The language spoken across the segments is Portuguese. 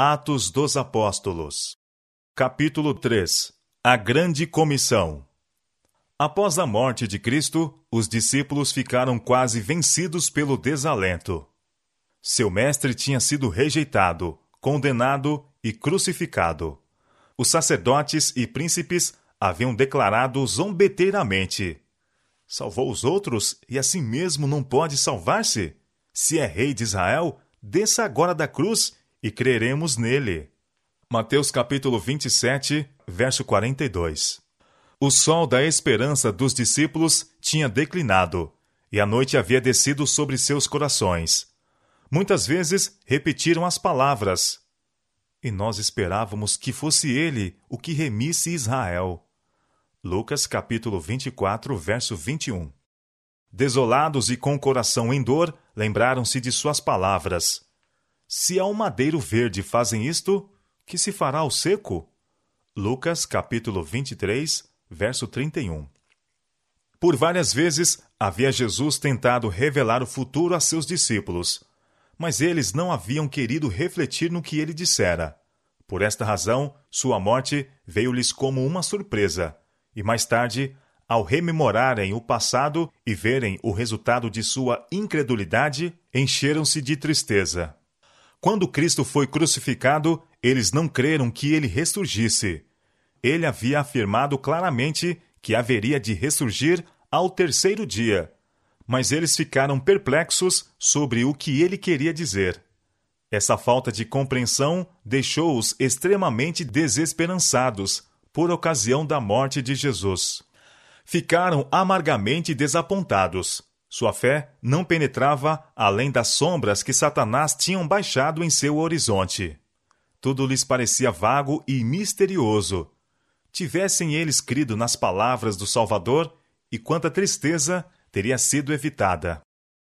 Atos dos Apóstolos. Capítulo 3. A Grande Comissão. Após a morte de Cristo, os discípulos ficaram quase vencidos pelo desalento. Seu mestre tinha sido rejeitado, condenado e crucificado. Os sacerdotes e príncipes haviam declarado zombeteiramente: salvou os outros e assim mesmo não pode salvar-se? Se é rei de Israel, desça agora da cruz e creremos nele. Mateus capítulo 27, verso 42. O sol da esperança dos discípulos tinha declinado, e a noite havia descido sobre seus corações. Muitas vezes repetiram as palavras: e nós esperávamos que fosse ele o que remisse Israel. Lucas capítulo 24, verso 21. Desolados e com o coração em dor, lembraram-se de suas palavras: se ao madeiro verde fazem isto, que se fará ao seco? Lucas capítulo 23, verso 31. Por várias vezes havia Jesus tentado revelar o futuro a seus discípulos, mas eles não haviam querido refletir no que ele dissera. Por esta razão, sua morte veio-lhes como uma surpresa, e mais tarde, ao rememorarem o passado e verem o resultado de sua incredulidade, encheram-se de tristeza. Quando Cristo foi crucificado, eles não creram que ele ressurgisse. Ele havia afirmado claramente que haveria de ressurgir ao terceiro dia, mas eles ficaram perplexos sobre o que ele queria dizer. Essa falta de compreensão deixou-os extremamente desesperançados por ocasião da morte de Jesus. Ficaram amargamente desapontados. Sua fé não penetrava além das sombras que Satanás tinham baixado em seu horizonte. Tudo lhes parecia vago e misterioso. Tivessem eles crido nas palavras do Salvador, e quanta tristeza teria sido evitada.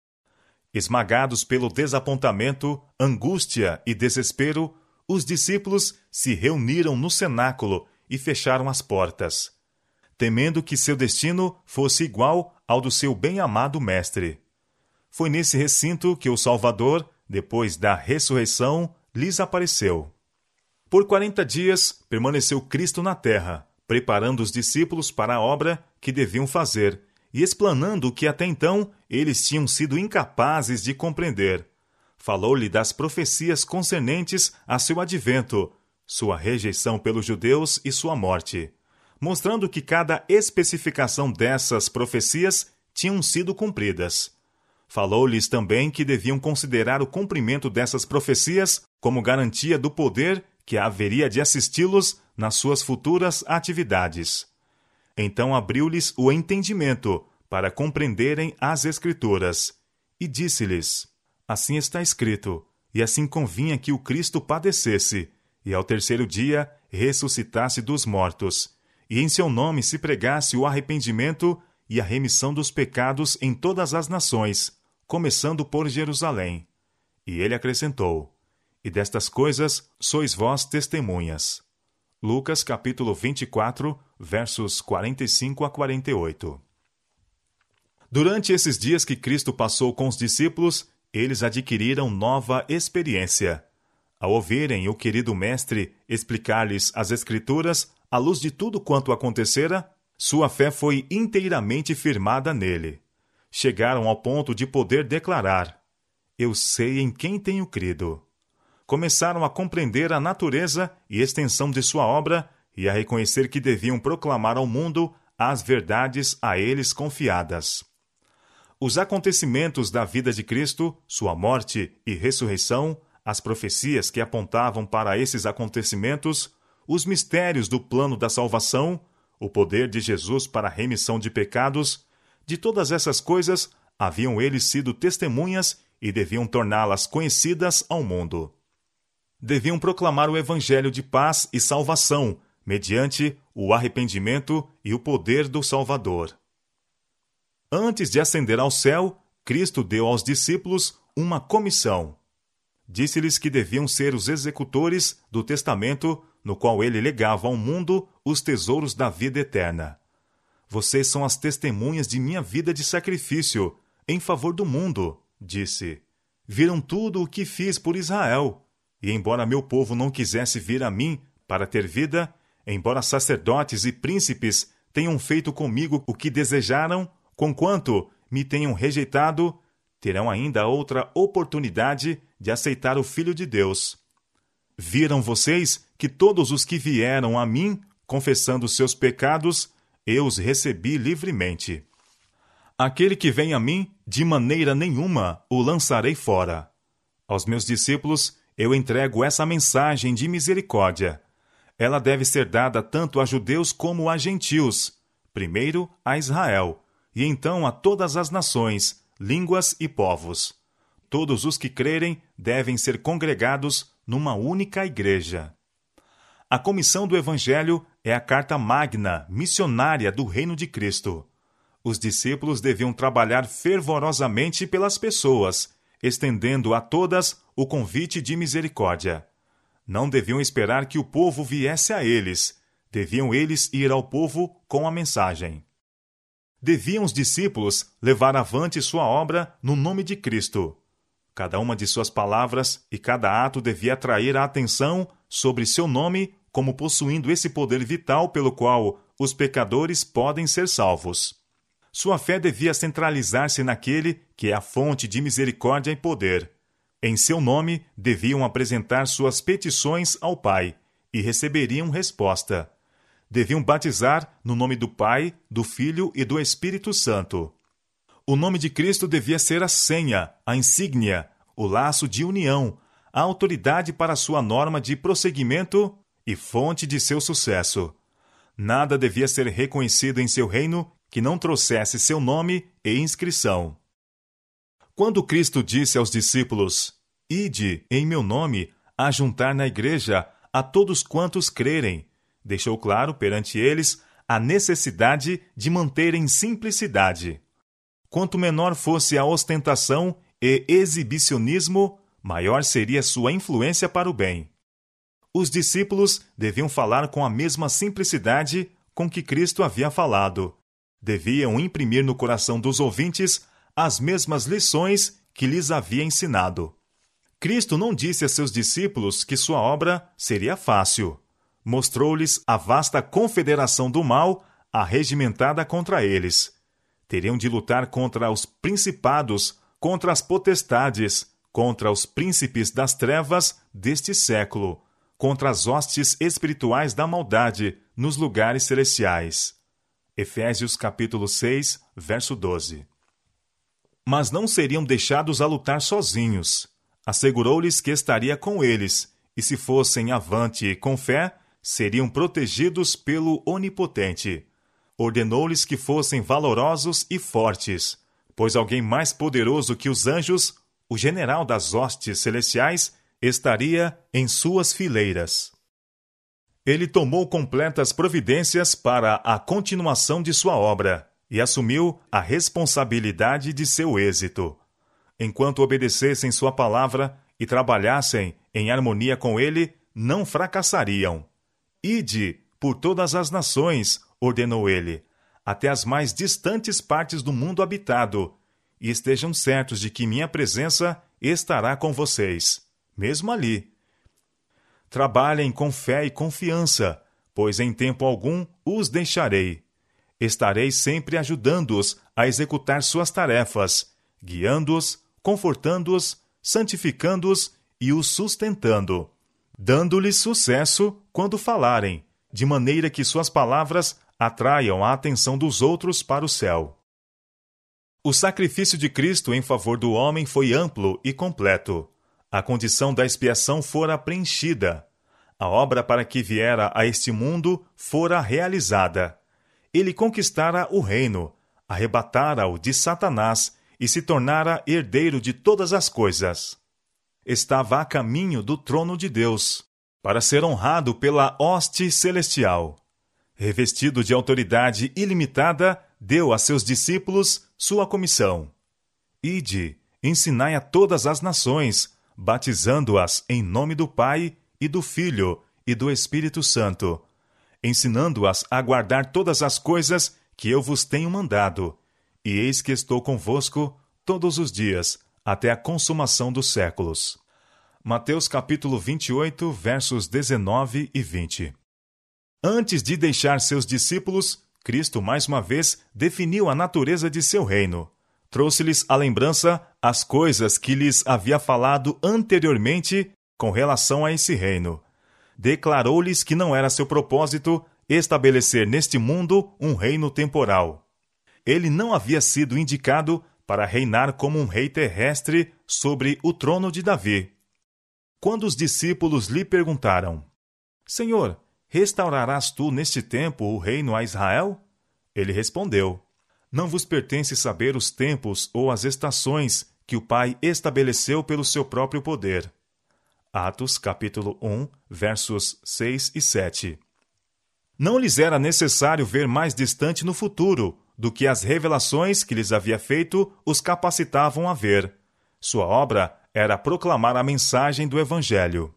Esmagados pelo desapontamento, angústia e desespero, os discípulos se reuniram no cenáculo e fecharam as portas, temendo que seu destino fosse igual ao do seu bem-amado mestre. Foi nesse recinto que o Salvador, depois da ressurreição, lhes apareceu. Por 40 dias permaneceu Cristo na terra, preparando os discípulos para a obra que deviam fazer e explanando o que até então eles tinham sido incapazes de compreender. Falou-lhe das profecias concernentes a seu advento, sua rejeição pelos judeus e sua morte, mostrando que cada especificação dessas profecias tinham sido cumpridas. Falou-lhes também que deviam considerar o cumprimento dessas profecias como garantia do poder que haveria de assisti-los nas suas futuras atividades. Então abriu-lhes o entendimento para compreenderem as Escrituras, e disse-lhes: assim está escrito, e assim convinha que o Cristo padecesse, e ao terceiro dia ressuscitasse dos mortos, e em seu nome se pregasse o arrependimento e a remissão dos pecados em todas as nações, começando por Jerusalém. E ele acrescentou: e destas coisas sois vós testemunhas. Lucas capítulo 24, versos 45 a 48. Durante esses dias que Cristo passou com os discípulos, eles adquiriram nova experiência. Ao ouvirem o querido mestre explicar-lhes as Escrituras, à luz de tudo quanto acontecera, sua fé foi inteiramente firmada nele. Chegaram ao ponto de poder declarar: eu sei em quem tenho crido. Começaram a compreender a natureza e extensão de sua obra e a reconhecer que deviam proclamar ao mundo as verdades a eles confiadas. Os acontecimentos da vida de Cristo, sua morte e ressurreição, as profecias que apontavam para esses acontecimentos, os mistérios do plano da salvação, o poder de Jesus para a remissão de pecados, de todas essas coisas haviam eles sido testemunhas e deviam torná-las conhecidas ao mundo. Deviam proclamar o evangelho de paz e salvação, mediante o arrependimento e o poder do Salvador. Antes de ascender ao céu, Cristo deu aos discípulos uma comissão. Disse-lhes que deviam ser os executores do testamento no qual ele legava ao mundo os tesouros da vida eterna. Vocês são as testemunhas de minha vida de sacrifício, em favor do mundo, disse. Viram tudo o que fiz por Israel, e embora meu povo não quisesse vir a mim para ter vida, embora sacerdotes e príncipes tenham feito comigo o que desejaram, conquanto me tenham rejeitado, terão ainda outra oportunidade de aceitar o Filho de Deus. Viram vocês que todos os que vieram a mim, confessando seus pecados, eu os recebi livremente. Aquele que vem a mim, de maneira nenhuma o lançarei fora. Aos meus discípulos, eu entrego essa mensagem de misericórdia. Ela deve ser dada tanto a judeus como a gentios, primeiro a Israel, e então a todas as nações, línguas e povos. Todos os que crerem devem ser congregados numa única igreja. A comissão do Evangelho é a carta magna, missionária do Reino de Cristo. Os discípulos deviam trabalhar fervorosamente pelas pessoas, estendendo a todas o convite de misericórdia. Não deviam esperar que o povo viesse a eles. Deviam eles ir ao povo com a mensagem. Deviam os discípulos levar avante sua obra no nome de Cristo. Cada uma de suas palavras e cada ato devia atrair a atenção sobre seu nome como possuindo esse poder vital pelo qual os pecadores podem ser salvos. Sua fé devia centralizar-se naquele que é a fonte de misericórdia e poder. Em seu nome, deviam apresentar suas petições ao Pai e receberiam resposta. Deviam batizar no nome do Pai, do Filho e do Espírito Santo. O nome de Cristo devia ser a senha, a insígnia, o laço de união, a autoridade para sua norma de prosseguimento e fonte de seu sucesso. Nada devia ser reconhecido em seu reino que não trouxesse seu nome e inscrição. Quando Cristo disse aos discípulos, "Ide em meu nome, ajuntar na igreja a todos quantos crerem", deixou claro perante eles a necessidade de manterem simplicidade. Quanto menor fosse a ostentação e exibicionismo, maior seria sua influência para o bem. Os discípulos deviam falar com a mesma simplicidade com que Cristo havia falado. Deviam imprimir no coração dos ouvintes as mesmas lições que lhes havia ensinado. Cristo não disse a seus discípulos que sua obra seria fácil. Mostrou-lhes a vasta confederação do mal arregimentada contra eles. Teriam de lutar contra os principados, contra as potestades, contra os príncipes das trevas deste século, contra as hostes espirituais da maldade nos lugares celestiais. Efésios capítulo 6, verso 12. Mas não seriam deixados a lutar sozinhos. Assegurou-lhes que estaria com eles, e se fossem avante com fé, seriam protegidos pelo Onipotente. Ordenou-lhes que fossem valorosos e fortes, pois alguém mais poderoso que os anjos, o general das hostes celestiais, estaria em suas fileiras. Ele tomou completas providências para a continuação de sua obra e assumiu a responsabilidade de seu êxito. Enquanto obedecessem sua palavra e trabalhassem em harmonia com ele, não fracassariam. "Ide por todas as nações", ordenou ele, "até as mais distantes partes do mundo habitado, e estejam certos de que minha presença estará com vocês, mesmo ali. Trabalhem com fé e confiança, pois em tempo algum os deixarei. Estarei sempre ajudando-os a executar suas tarefas, guiando-os, confortando-os, santificando-os e os sustentando, dando-lhes sucesso quando falarem, de maneira que suas palavras atraiam a atenção dos outros para o céu." O sacrifício de Cristo em favor do homem foi amplo e completo. A condição da expiação fora preenchida. A obra para que viera a este mundo fora realizada. Ele conquistara o reino, arrebatara-o de Satanás e se tornara herdeiro de todas as coisas. Estava a caminho do trono de Deus, para ser honrado pela hoste celestial. Revestido de autoridade ilimitada, deu a seus discípulos sua comissão. "Ide, ensinai a todas as nações, batizando-as em nome do Pai e do Filho e do Espírito Santo, ensinando-as a guardar todas as coisas que eu vos tenho mandado. E eis que estou convosco todos os dias, até a consumação dos séculos." Mateus capítulo 28, versos 19 e 20. Antes de deixar seus discípulos, Cristo mais uma vez definiu a natureza de seu reino. Trouxe-lhes à lembrança as coisas que lhes havia falado anteriormente com relação a esse reino. Declarou-lhes que não era seu propósito estabelecer neste mundo um reino temporal. Ele não havia sido indicado para reinar como um rei terrestre sobre o trono de Davi. Quando os discípulos lhe perguntaram: Senhor, restaurarás tu neste tempo o reino a Israel? Ele respondeu: Não vos pertence saber os tempos ou as estações que o Pai estabeleceu pelo seu próprio poder. Atos capítulo 1, versos 6 e 7. Não lhes era necessário ver mais distante no futuro do que as revelações que lhes havia feito os capacitavam a ver. Sua obra era proclamar a mensagem do Evangelho.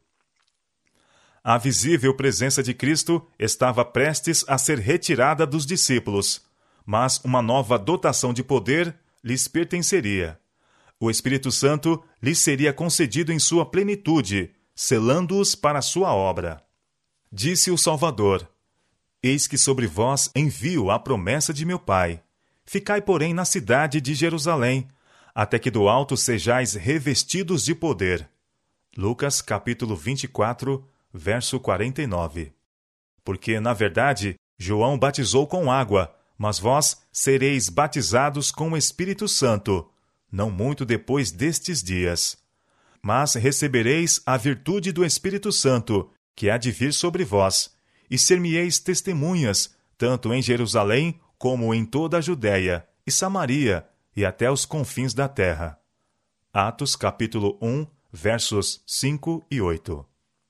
A visível presença de Cristo estava prestes a ser retirada dos discípulos, mas uma nova dotação de poder lhes pertenceria. O Espírito Santo lhes seria concedido em sua plenitude, selando-os para a sua obra. Disse o Salvador: Eis que sobre vós envio a promessa de meu Pai. Ficai, porém, na cidade de Jerusalém, até que do alto sejais revestidos de poder. Lucas capítulo 24, verso 49. Porque, na verdade, João batizou com água, mas vós sereis batizados com o Espírito Santo, não muito depois destes dias. Mas recebereis a virtude do Espírito Santo, que há de vir sobre vós, e ser-me-eis testemunhas, tanto em Jerusalém como em toda a Judéia e Samaria, e até os confins da terra. Atos capítulo 1, versos 5 e 8.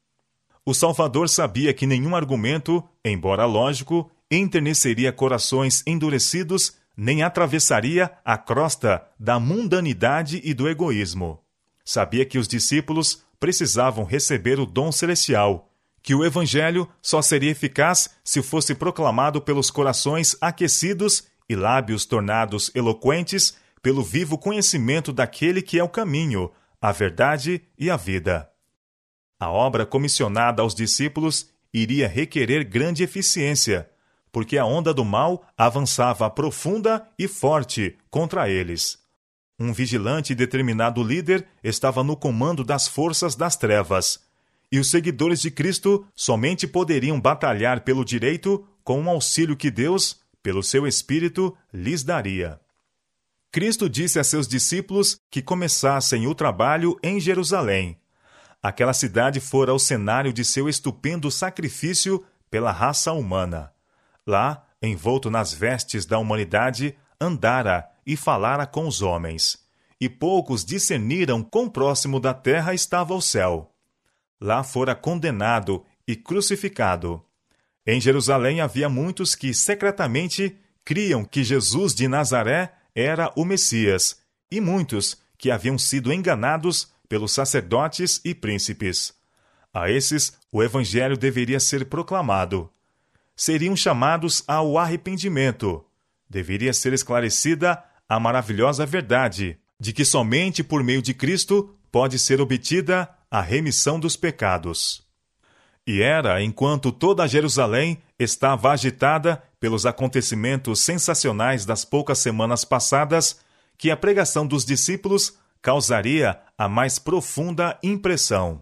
O Salvador sabia que nenhum argumento, embora lógico, enterneceria corações endurecidos, nem atravessaria a crosta da mundanidade e do egoísmo. Sabia que os discípulos precisavam receber o dom celestial, que o Evangelho só seria eficaz se fosse proclamado pelos corações aquecidos e lábios tornados eloquentes pelo vivo conhecimento daquele que é o caminho, a verdade e a vida. A obra comissionada aos discípulos iria requerer grande eficiência, porque a onda do mal avançava profunda e forte contra eles. Um vigilante e determinado líder estava no comando das forças das trevas, e os seguidores de Cristo somente poderiam batalhar pelo direito com o auxílio que Deus, pelo seu Espírito, lhes daria. Cristo disse a seus discípulos que começassem o trabalho em Jerusalém. Aquela cidade fora o cenário de seu estupendo sacrifício pela raça humana. Lá, envolto nas vestes da humanidade, andara e falara com os homens. E poucos discerniram quão próximo da terra estava o céu. Lá fora condenado e crucificado. Em Jerusalém havia muitos que secretamente criam que Jesus de Nazaré era o Messias, e muitos que haviam sido enganados pelos sacerdotes e príncipes. A esses, o Evangelho deveria ser proclamado. Seriam chamados ao arrependimento. Deveria ser esclarecida a maravilhosa verdade de que somente por meio de Cristo pode ser obtida a remissão dos pecados. E era enquanto toda Jerusalém estava agitada pelos acontecimentos sensacionais das poucas semanas passadas que a pregação dos discípulos causaria a mais profunda impressão.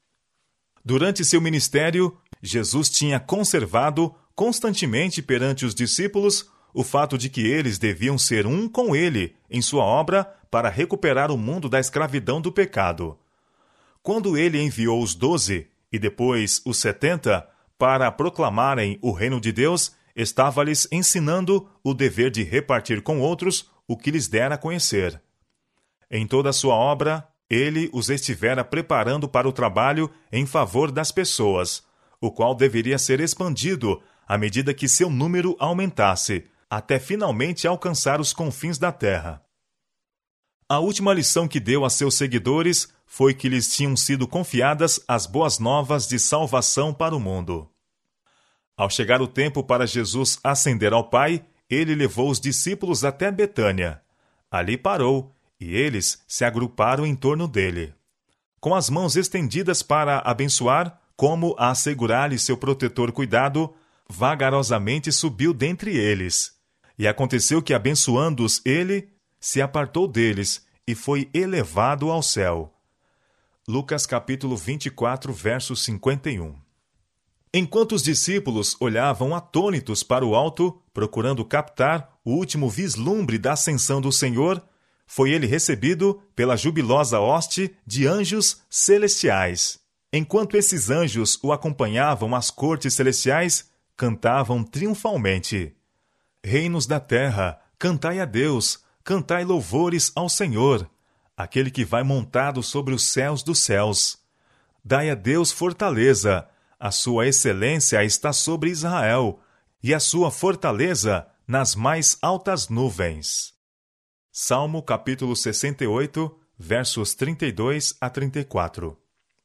Durante seu ministério, Jesus tinha conservado constantemente perante os discípulos o fato de que eles deviam ser um com ele em sua obra para recuperar o mundo da escravidão do pecado. Quando ele enviou os 12 e depois os 70 para proclamarem o reino de Deus, estava-lhes ensinando o dever de repartir com outros o que lhes dera a conhecer. Em toda a sua obra, ele os estivera preparando para o trabalho em favor das pessoas, o qual deveria ser expandido à medida que seu número aumentasse, até finalmente alcançar os confins da terra. A última lição que deu a seus seguidores foi que lhes tinham sido confiadas as boas novas de salvação para o mundo. Ao chegar o tempo para Jesus ascender ao Pai, ele levou os discípulos até Betânia. Ali parou, e eles se agruparam em torno dele. com as mãos estendidas para abençoar, como a assegurar-lhe seu protetor cuidado, vagarosamente subiu dentre eles. E aconteceu que, abençoando-os ele, se apartou deles e foi elevado ao céu. Lucas capítulo 24, verso 51. Enquanto os discípulos olhavam atônitos para o alto, procurando captar o último vislumbre da ascensão do Senhor, foi ele recebido pela jubilosa hoste de anjos celestiais. Enquanto esses anjos o acompanhavam às cortes celestiais, cantavam triunfalmente: Reinos da terra, cantai a Deus, cantai louvores ao Senhor, aquele que vai montado sobre os céus dos céus. Dai a Deus fortaleza, a sua excelência está sobre Israel, e a sua fortaleza nas mais altas nuvens. Salmo capítulo 68, versos 32 a 34.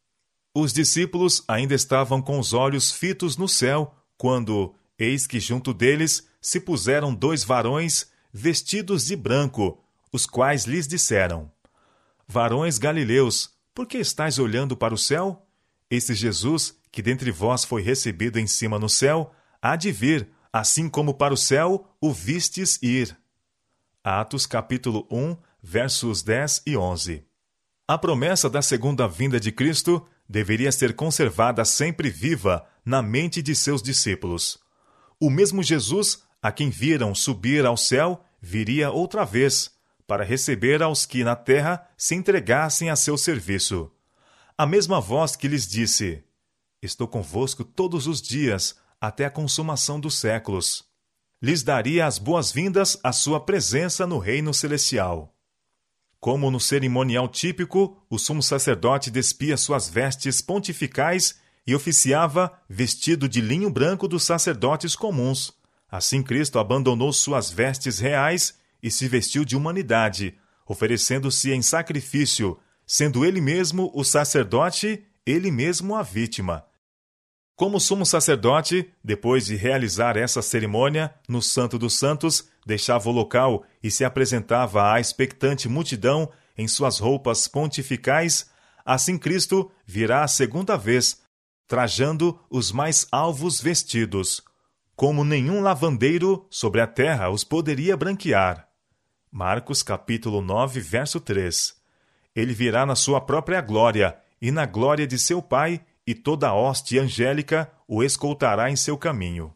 Os discípulos ainda estavam com os olhos fitos no céu, quando, eis que junto deles se puseram 2 varões vestidos de branco, os quais lhes disseram: Varões galileus, por que estáis olhando para o céu? Esse Jesus, que dentre vós foi recebido em cima no céu, há de vir, assim como para o céu o vistes ir. Atos capítulo 1, versos 10 e 11. A promessa da segunda vinda de Cristo deveria ser conservada sempre viva na mente de seus discípulos. O mesmo Jesus, a quem viram subir ao céu, viria outra vez, para receber aos que na terra se entregassem a seu serviço. A mesma voz que lhes disse: Estou convosco todos os dias, até a consumação dos séculos. Lhes daria as boas-vindas à sua presença no reino celestial. Como no cerimonial típico, o sumo sacerdote despia suas vestes pontificais e oficiava vestido de linho branco dos sacerdotes comuns. Assim Cristo abandonou suas vestes reais e se vestiu de humanidade, oferecendo-se em sacrifício, sendo ele mesmo o sacerdote, ele mesmo a vítima. Como sumo sacerdote, depois de realizar essa cerimônia, no Santo dos Santos, deixava o local e se apresentava à expectante multidão em suas roupas pontificais, assim Cristo virá a segunda vez, trajando os mais alvos vestidos, como nenhum lavandeiro sobre a terra os poderia branquear. Marcos capítulo 9, verso 3. Ele virá na sua própria glória e na glória de seu Pai, e toda a hoste angélica o escoltará em seu caminho.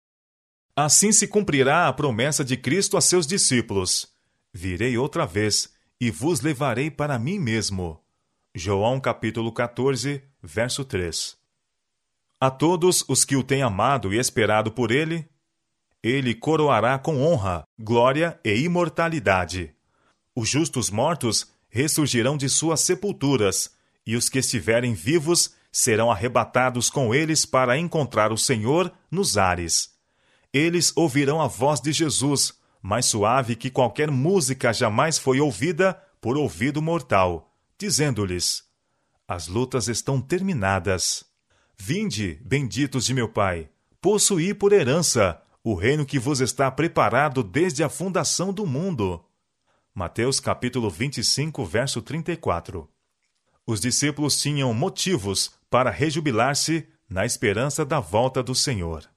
Assim se cumprirá a promessa de Cristo a seus discípulos: Virei outra vez, e vos levarei para mim mesmo. João capítulo 14, verso 3. A todos os que o têm amado e esperado por ele, ele coroará com honra, glória e imortalidade. Os justos mortos ressurgirão de suas sepulturas, e os que estiverem vivos serão arrebatados com eles para encontrar o Senhor nos ares. Eles ouvirão a voz de Jesus, mais suave que qualquer música jamais foi ouvida por ouvido mortal, dizendo-lhes: As lutas estão terminadas. Vinde, benditos de meu Pai, possuí por herança o reino que vos está preparado desde a fundação do mundo. Mateus capítulo 25, verso 34. Os discípulos tinham motivos para rejubilar-se na esperança da volta do Senhor.